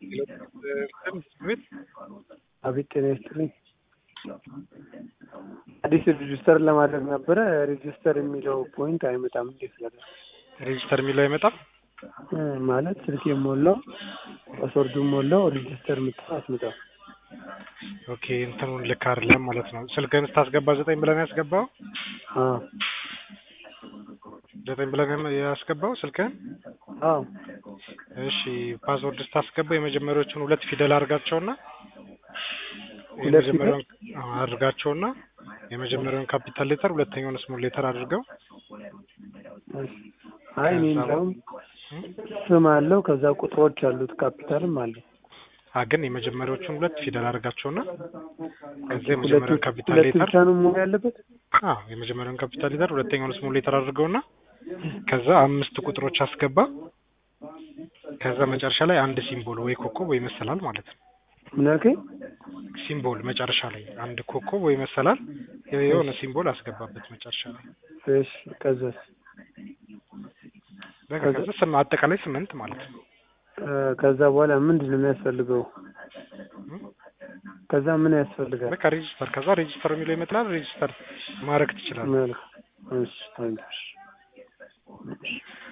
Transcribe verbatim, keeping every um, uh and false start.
ቤት አቤት ጤና ይስጥልኝ። አዲስ ሬጅስተር ለማድረግ ነበረ። ሬጅስተር የሚለው ፖይንት አይመጣም። እንዴት ነው ሬጅስተር የሚለው አይመጣም? ማለት ስልክ የሞላው ፓስወርድ ሞላው ሬጅስተር የምትለው አትመጣም። ኦኬ እንትኑን ልክ አይደለም ማለት ነው። ስልክህን ስታስገባ ዘጠኝ ብለን ያስገባው? አዎ ዘጠኝ ብለን ያስገባው ስልክህን? አዎ እሺ ፓስወርድ ስታስገባ የመጀመሪያዎቹን ሁለት ፊደል አድርጋቸውና ሁለት ፊደል የመጀመሪያውን አድርጋቸውና የመጀመሪያውን ካፒታል ሌተር ሁለተኛውን ስሞል ሌተር አድርገው። አይ እኔ እንደውም ስም አለው ከዛ ቁጥሮች አሉት ካፒታልም አለው። አ ግን የመጀመሪያዎቹን ሁለት ፊደል አድርጋቸውና ከዛ የመጀመሪያውን ካፒታል ሌተር ብቻ ነው መሆን ያለበት? አዎ የመጀመሪያውን ካፒታል ሌተር ሁለተኛውን ስሞል ሌተር አድርገውና ከዛ አምስት ቁጥሮች አስገባ። ከዛ መጨረሻ ላይ አንድ ሲምቦል ወይ ኮከብ ወይ መሰላል ማለት ነው። ምን አልከኝ? ሲምቦል መጨረሻ ላይ አንድ ኮከብ ወይ መሰላል የሆነ ሲምቦል አስገባበት መጨረሻ ላይ። እሺ ከዛስ? ከዛ ስም አጠቃላይ ስምንት ማለት ነው። ከዛ በኋላ ምንድን ነው የሚያስፈልገው? ከዛ ምን ያስፈልጋል? በቃ ሬጅስተር ከዛ ሬጅስተር የሚለው ይመጣል። ሬጅስተር ማድረግ ትችላለህ። እሺ ታንክስ።